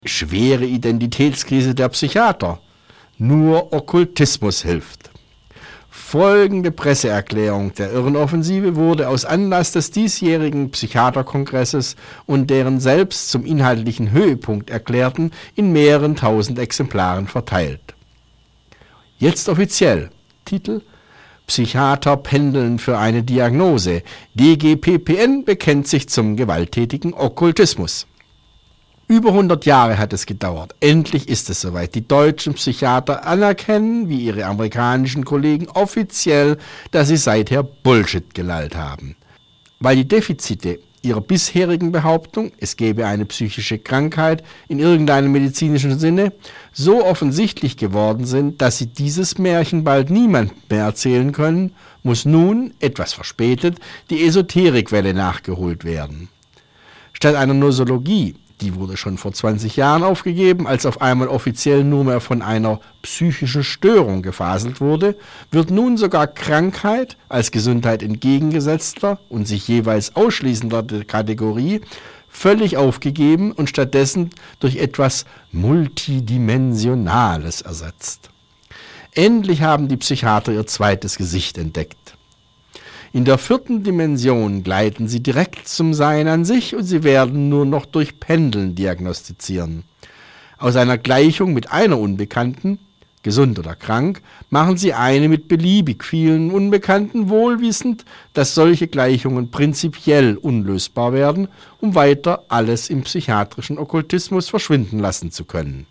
Schwere Identitätskrise der Psychiater. Nur Okkultismus hilft. Folgende Presseerklärung der Irrenoffensive wurde aus Anlass des diesjährigen Psychiaterkongresses und deren selbst zum inhaltlichen Höhepunkt erklärten in mehreren tausend Exemplaren verteilt. Jetzt offiziell. Titel: Psychiater pendeln für eine Diagnose. DGPPN bekennt sich zum gewalttätigen Okkultismus. Über 100 Jahre hat es gedauert. Endlich ist es soweit. Die deutschen Psychiater anerkennen, wie ihre amerikanischen Kollegen, offiziell, dass sie seither Bullshit gelallt haben. Weil die Defizite ihrer bisherigen Behauptung, es gebe eine psychische Krankheit in irgendeinem medizinischen Sinne, so offensichtlich geworden sind, dass sie dieses Märchen bald niemand mehr erzählen können, muss nun, etwas verspätet, die Esoterikwelle nachgeholt werden. Statt einer Nosologie, die wurde schon vor 20 Jahren aufgegeben, als auf einmal offiziell nur mehr von einer psychischen Störung gefaselt wurde, wird nun sogar Krankheit als Gesundheit entgegengesetzter und sich jeweils ausschließender Kategorie völlig aufgegeben und stattdessen durch etwas Multidimensionales ersetzt. Endlich haben die Psychiater ihr zweites Gesicht entdeckt. In der 4. Dimension gleiten sie direkt zum Sein an sich und sie werden nur noch durch Pendeln diagnostizieren. Aus einer Gleichung mit einer Unbekannten, gesund oder krank, machen sie eine mit beliebig vielen Unbekannten, wohlwissend, dass solche Gleichungen prinzipiell unlösbar werden, um weiter alles im psychiatrischen Okkultismus verschwinden lassen zu können.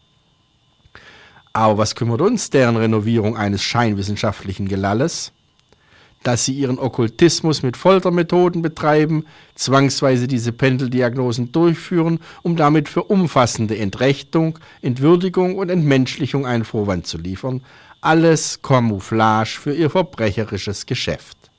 Aber was kümmert uns deren Renovierung eines scheinwissenschaftlichen Gelalles? Dass sie ihren Okkultismus mit Foltermethoden betreiben, zwangsweise diese Pendeldiagnosen durchführen, um damit für umfassende Entrechtung, Entwürdigung und Entmenschlichung einen Vorwand zu liefern. Alles Camouflage für ihr verbrecherisches Geschäft.